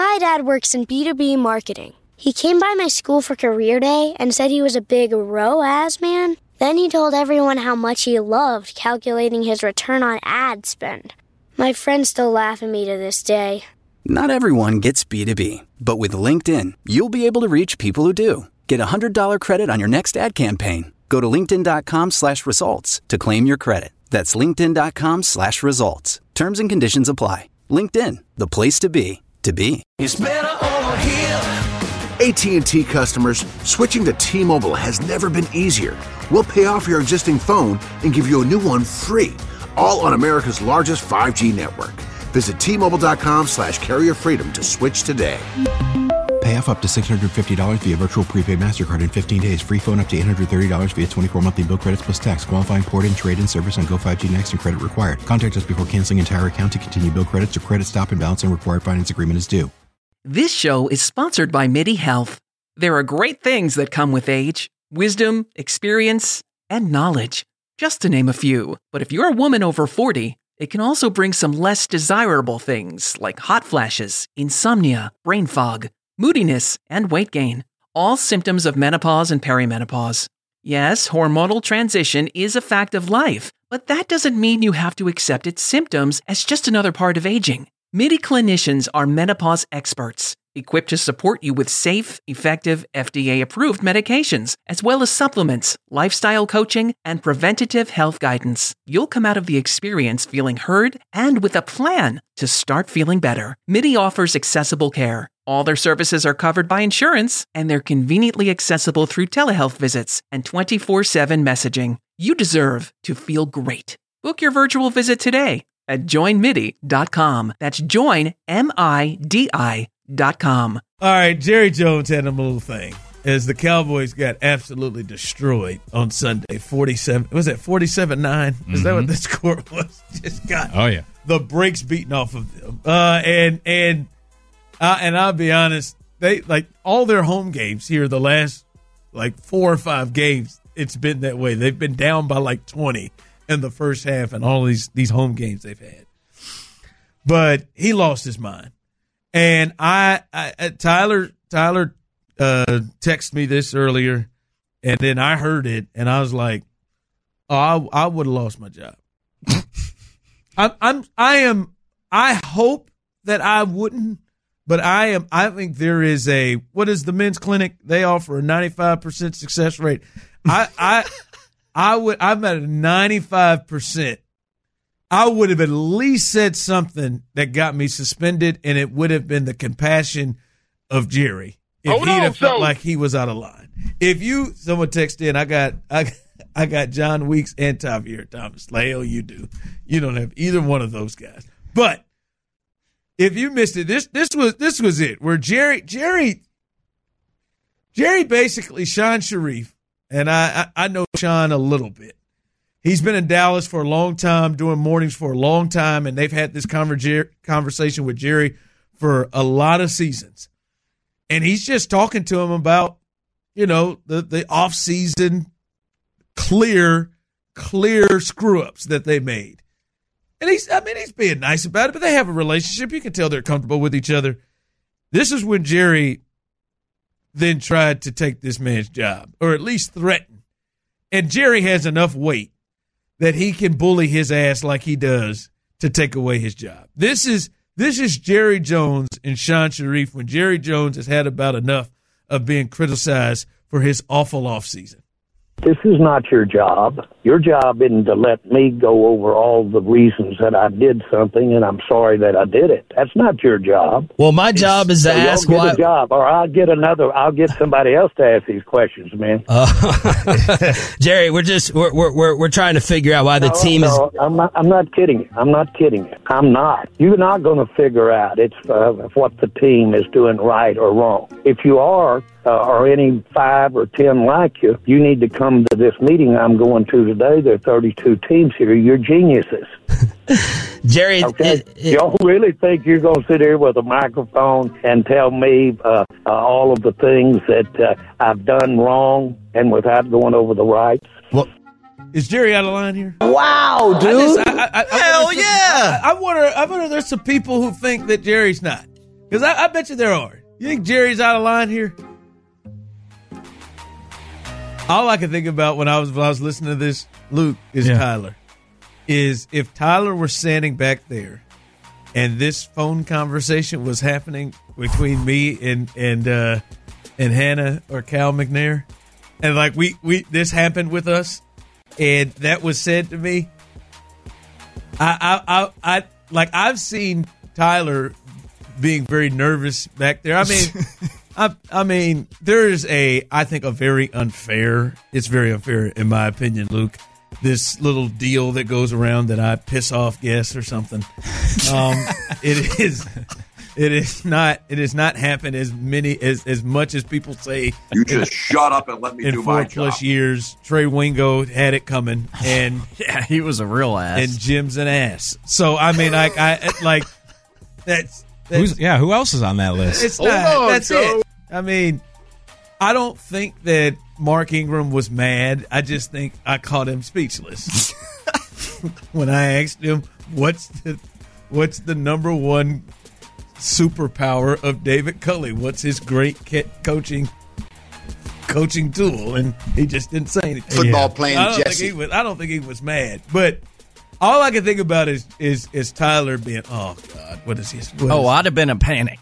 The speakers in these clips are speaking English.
My dad works in B2B marketing. He came by my school for career day and said he was a big ROAS man. Then he told everyone how much he loved calculating his return on ad spend. My friends still laugh at me to this day. Not everyone gets B2B, but with LinkedIn, you'll be able to reach people who do. Get a $100 credit on your next ad campaign. Go to linkedin.com/results to claim your credit. That's linkedin.com/results. Terms and conditions apply. LinkedIn, the place to be, to be. It's better over here. AT&T customers, switching to T-Mobile has never been easier. We'll pay off your existing phone and give you a new one free, all on America's largest 5G network. Visit T-Mobile.com/carrier freedom to switch today. Pay off up to $650 via virtual prepaid MasterCard in 15 days. Free phone up to $830 via 24 monthly bill credits plus tax. Qualifying port-in, trade-in service on Go 5G Next and credit required. Contact us before canceling entire account to continue bill credits or credit stop and balance and required finance agreement is due. This show is sponsored by MIDI Health. There are great things that come with age. Wisdom, experience, and knowledge. Just to name a few. But if you're a woman over 40, it can also bring some less desirable things like hot flashes, insomnia, brain fog, moodiness, and weight gain. All symptoms of menopause and perimenopause. Yes, hormonal transition is a fact of life, but that doesn't mean you have to accept its symptoms as just another part of aging. MIDI clinicians are menopause experts, equipped to support you with safe, effective, FDA-approved medications, as well as supplements, lifestyle coaching, and preventative health guidance. You'll come out of the experience feeling heard and with a plan to start feeling better. MIDI offers accessible care. All their services are covered by insurance, and they're conveniently accessible through telehealth visits and 24/7 messaging. You deserve to feel great. Book your virtual visit today at joinmidi.com. That's joinmidi.com. All right, Jerry Jones had a little thing as the Cowboys got absolutely destroyed on Sunday. 47, was that 47-9? Is that what the score was? Just got the brakes beaten off of them. And I'll be honest, they like all their home games here, the last like 4 or 5 games, it's been that way. They've been down by like 20 in the first half and all these home games they've had. But he lost his mind. And Tyler texted me this earlier, and then I heard it, and I was like, oh, I would have lost my job. I hope that I wouldn't. But I think there is what is the men's clinic? They offer a 95% success rate. I'm at a 95%. I would have at least said something that got me suspended, and it would have been the compassion of Jerry if he'd have felt like he was out of line. Someone texted in, I got John Weeks and Javier Thomas. Like, hell, you do. You don't have either one of those guys. But if you missed it, this was it, where Jerry basically, Sean Sharif, and I know Sean a little bit. He's been in Dallas for a long time, doing mornings for a long time, and they've had this conversation with Jerry for a lot of seasons. And he's just talking to him about, the off-season clear screw-ups that they made. And he's being nice about it, but they have a relationship. You can tell they're comfortable with each other. This is when Jerry then tried to take this man's job, or at least threaten. And Jerry has enough weight that he can bully his ass like he does to take away his job. This is Jerry Jones and Sean Sharif when Jerry Jones has had about enough of being criticized for his awful offseason. This is not your job. Your job isn't to let me go over all the reasons that I did something, and I'm sorry that I did it. That's not your job. Well, my job is to ask why. Get a job, or I'll get somebody else to ask these questions, man. Jerry, we're trying to figure out why the team is. I'm not kidding you. I'm not kidding you. I'm not. You're not going to figure out what the team is doing right or wrong. If you are, or any 5 or 10 like you, you need to come to this meeting I'm going to today. There are 32 teams here. You're geniuses. Jerry, okay? Y'all really think you're going to sit here with a microphone and tell me all of the things that I've done wrong and without going over the rights? Well, is Jerry out of line here? Wow, dude! Hell yeah! I wonder there's some people who think that Jerry's not. Because I bet you there are. You think Jerry's out of line here? All I can think about when I was listening to this, Luke, is Tyler. Is if Tyler were standing back there and this phone conversation was happening between me and Hannah or Cal McNair, and like we this happened with us, and that was said to me, I've seen Tyler being very nervous back there. I mean, I mean, there is I think it's very unfair in my opinion, Luke, this little deal that goes around that I piss off guests or something. It is not happened as much as people say. You just shut up and let me do my job. In 4+ years, Trey Wingo had it coming, and yeah, he was a real ass, and Jim's an ass. So I mean, that's who else is on that list? It's not. That's it. I mean, I don't think that Mark Ingram was mad. I just think I caught him speechless when I asked him what's the number one superpower of David Culley. What's his great coaching tool? And he just didn't say anything. Football playing Jesse. I don't think he was mad, but all I can think about is Tyler being, oh God, what is this? I'd have been in a panic.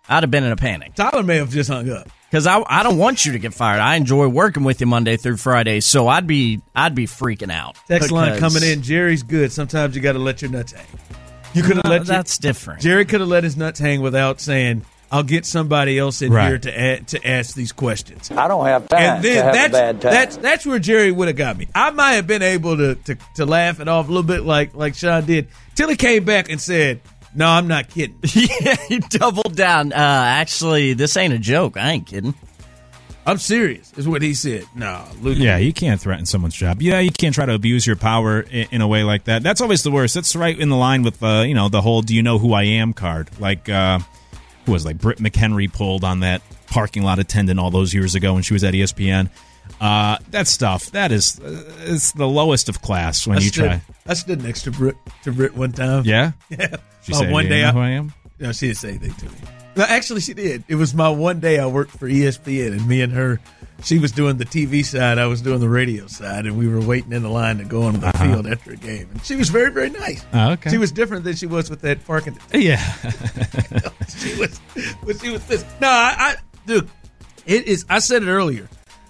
Tyler may have just hung up. Because I don't want you to get fired. I enjoy working with you Monday through Friday, so I'd be freaking out. Text line coming in. Jerry's good. Sometimes you got to let your nuts hang. You could have let. That's different. Jerry could have let his nuts hang without saying, "I'll get somebody else in here to ask these questions." I don't have time. And then to have a bad time. That's where Jerry would have got me. I might have been able to laugh it off a little bit like Sean did till he came back and said, "No, I'm not kidding." Yeah, he doubled down. Actually, this ain't a joke. I ain't kidding. I'm serious, is what he said. No, Luke. Yeah, you can't threaten someone's job. Yeah, you can't try to abuse your power in a way like that. That's always the worst. That's right in the line with the whole "Do you know who I am" card. Like who was Britt McHenry pulled on that parking lot attendant all those years ago when she was at ESPN. That stuff, that is it's the lowest of class when you try. I stood next to Britt one time. Yeah? Yeah. She said, one day, who I am? No, she didn't say anything to me. No, actually, she did. It was my one day I worked for ESPN, and me and her, she was doing the TV side, I was doing the radio side, and we were waiting in the line to go onto the field after a game. And she was very, very nice. Oh, okay. She was different than she was with that parking. Yeah. She was this. No, dude, it is. I said it earlier.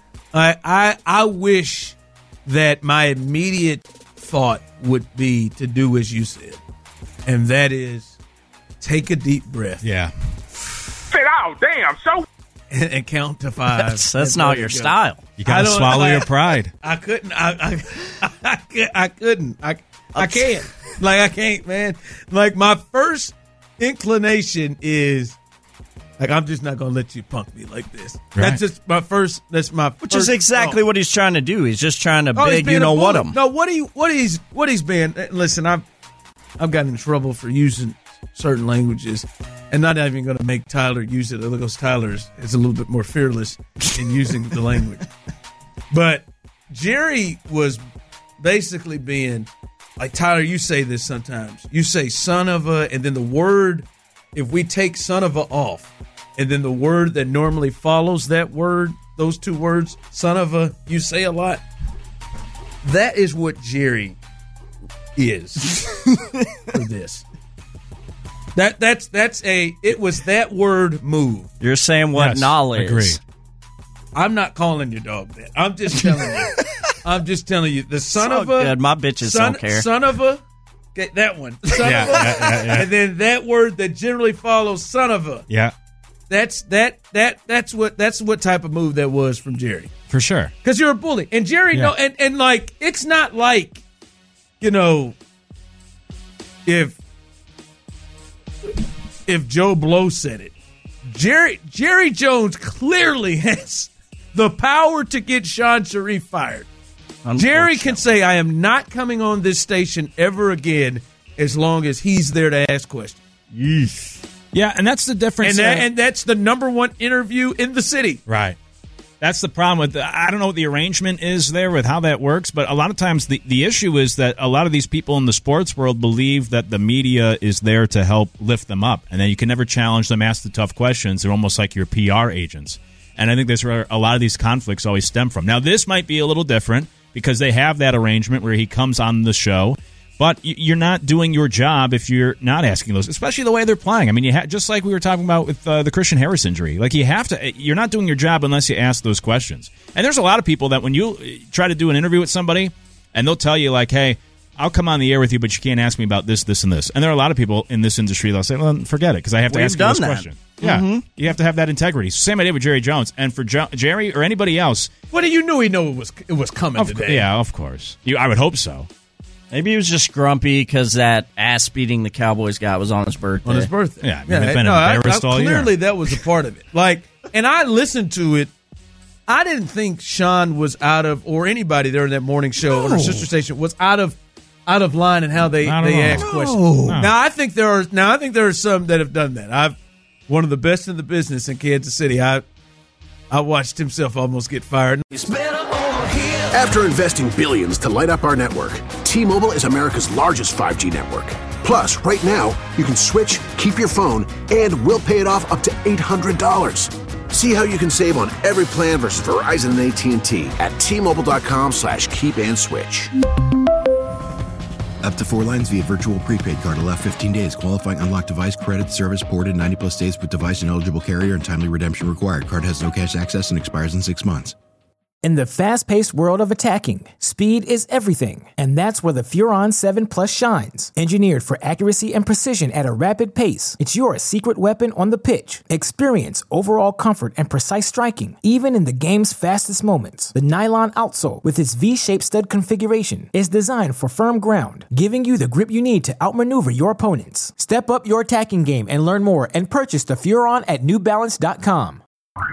I wish that my immediate thought would be to do as you said, and that is take a deep breath. Yeah. Sit out, damn, so. And count to 5. That's not your style. You got to swallow your pride. I couldn't. I couldn't. I can't. Like, I can't, man. Like, my first inclination is, like, I'm just not going to let you punk me like this. Right. That's just my first. That's my Which is exactly what he's trying to do. He's just trying to big, what him. No, what he's been. Listen, I've gotten in trouble for using certain languages, and not even going to make Tyler use it because Tyler is a little bit more fearless in using the language. But Jerry was basically being like, Tyler, you say this sometimes. You say son of a, and then the word, if we take son of a off, and then the word that normally follows that word, those two words, son of a, you say a lot. That is what Jerry is for this. It was that word move. You're saying what knowledge. Agree. I'm not calling your dog that. I'm just telling you. The son of a. Good. My bitches don't care. Son of a. Okay, that one. Son of a. Yeah. And then that word that generally follows son of a. Yeah. That's what type of move that was from Jerry. For sure. Because you're a bully. And Jerry, and like, it's not like, if Joe Blow said it. Jerry Jones clearly has the power to get Sean Sharif fired. Jerry can say, I am not coming on this station ever again as long as he's there to ask questions. Yeesh. Yeah, and that's the difference. And that's the number one interview in the city. Right. That's the problem with I don't know what the arrangement is there with how that works, but a lot of times the issue is that a lot of these people in the sports world believe that the media is there to help lift them up, and then you can never challenge them, ask the tough questions. They're almost like your PR agents. And I think that's where a lot of these conflicts always stem from. Now, this might be a little different because they have that arrangement where he comes on the show, but you're not doing your job if you're not asking those, especially the way they're playing. I mean, just like we were talking about with the Christian Harris injury. Like, you're not doing your job unless you ask those questions. And there's a lot of people that when you try to do an interview with somebody, and they'll tell you, like, hey, I'll come on the air with you, but you can't ask me about this, this, and this. And there are a lot of people in this industry that'll say, well, forget it, because I have to ask you this question. Yeah, you have to have that integrity. Same idea with Jerry Jones. And for Jerry or anybody else. Well, you knew he knew it was coming today. Yeah, of course. I would hope so. Maybe he was just grumpy because that ass beating the Cowboys got was on his birthday. On his birthday. Yeah, they've been embarrassed all year. Clearly, that was a part of it. Like, and I listened to it. I didn't think Sean was out of, or anybody there in that morning show on our sister station was out of line in how they ask questions. No. Now I think there are some that have done that. One of the best in the business in Kansas City. I watched himself almost get fired. After investing billions to light up our network, T-Mobile is America's largest 5G network. Plus, right now, you can switch, keep your phone, and we'll pay it off up to $800. See how you can save on every plan versus Verizon and AT&T at T-Mobile.com/keep-and-switch. Up to 4 lines via virtual prepaid card. Allow 15 days. Qualifying unlocked device credit service ported 90-plus days with device and eligible carrier and timely redemption required. Card has no cash access and expires in 6 months. In the fast-paced world of attacking, speed is everything, and that's where the Furon 7 Plus shines. Engineered for accuracy and precision at a rapid pace, it's your secret weapon on the pitch. Experience overall comfort and precise striking, even in the game's fastest moments. The nylon outsole, with its V-shaped stud configuration, is designed for firm ground, giving you the grip you need to outmaneuver your opponents. Step up your attacking game and learn more and purchase the Furon at NewBalance.com.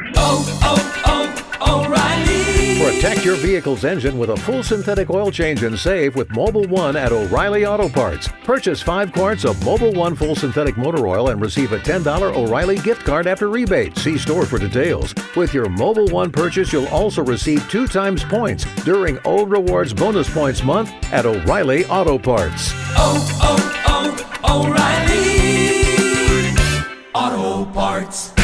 O'Reilly. Protect your vehicle's engine with a full synthetic oil change and save with Mobil 1 at O'Reilly Auto Parts. Purchase 5 quarts of Mobil 1 full synthetic motor oil and receive a $10 O'Reilly gift card after rebate. See store for details. With your Mobil 1 purchase, you'll also receive 2 times points during O Rewards Bonus Points Month at O'Reilly Auto Parts. O'Reilly Auto Parts.